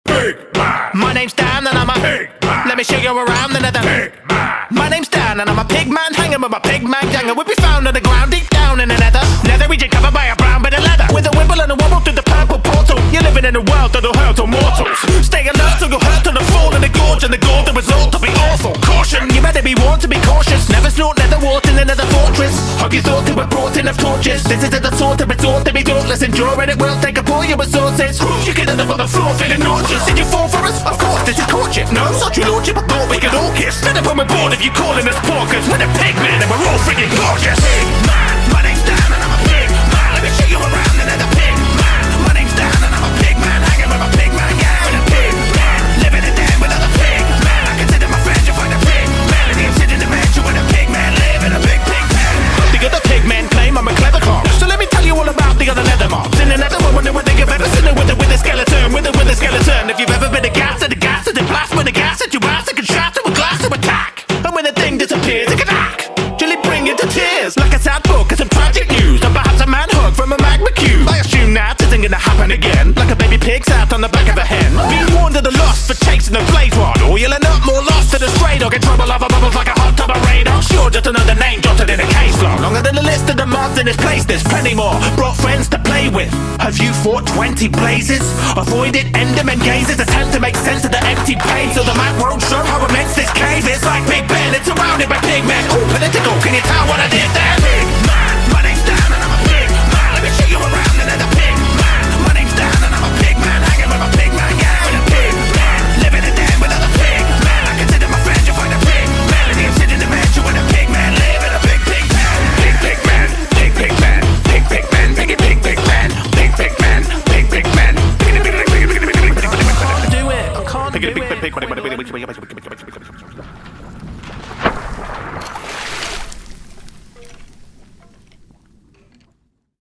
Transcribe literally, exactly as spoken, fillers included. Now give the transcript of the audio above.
Pig man. My name's Dan and I'm a Pig man. Let me show you around the nether. Pig man. My name's Dan and I'm a pig man, hanging with my pig man gang, and we'll be found on the ground deep down in the nether. Nether region covered by a brown bit of leather, with a wimble and a wobble through the purple portal. You're living in a world that'll hurt all mortals. Stay alert till you're hurt to the fall in the gorge, and the gore, the result will be awful. Caution, you better be warned to be cautious. Never snort nether water in another fortress. Hug your thought to a brought in of torches. This is the sort of resort to be dauntless. Endure and it will take up all your resources. You can end up on the floor feeling nauseous. Did you fall for us? Of course, this is courtship. No, such your lordship, I thought we could all kiss. Let up on my board if you calling us porkers. We're the pig men and we're all freaking gorgeous. Pig man, my name's Dan and I'm a pig man. Let me show you around another pig man. My name's Dan and I'm a pig man, hanging with my pig man gang. And a pig man, living in den with other pig men. I consider my friends, you find a pig man. And him sitting in the mansion with a pig man, live in a big pig pen. The other pig men claim I'm a clever clown, so let me tell you all about the other nether mobs. In another one, wonder what they have ever seen it with a with a skeleton, with a with a skeleton. If you've ever been a gas at a gas at a blast with a gas at your ass, it can shot to a glass to attack. And when the thing disappears, it can hack. Gently bring you to tears, like a sad book and some tragic news, or perhaps a man hug from a magma cube. I assume that isn't gonna happen again, like a baby pig sat on the back of a hen. Be warned of the loss for chasing the blaze rod, or you'll end up more lost to the stray dog in trouble over bubbles like a hot tub of radar. Sure, just another name jotted in a case log. Longer than the list of the mobs in this place, there's plenty more. Brought friends to play with. Have you fought twenty blazes? Avoided enderman gazes, attempt to make sense of the empty pain, so the map won't show how immense this cave is. Like Big Ben, it's surrounded by pig men. All political, can you tell what I did there? Pig man, my name's Dan and I'm a pig man. Let me show you around another pig man. My name's Dan and I'm a pig man, hanging with my pig man gang. And a pig man, living in den with other pig men. I consider my friends, you find a pig man. And him sitting in the mansion with a pig man, live in a big pig pen. Pig pig man, pig pig man, pig pig man, piggy pig pig man, pig pig man, pig pig man. Do it. I can't do it.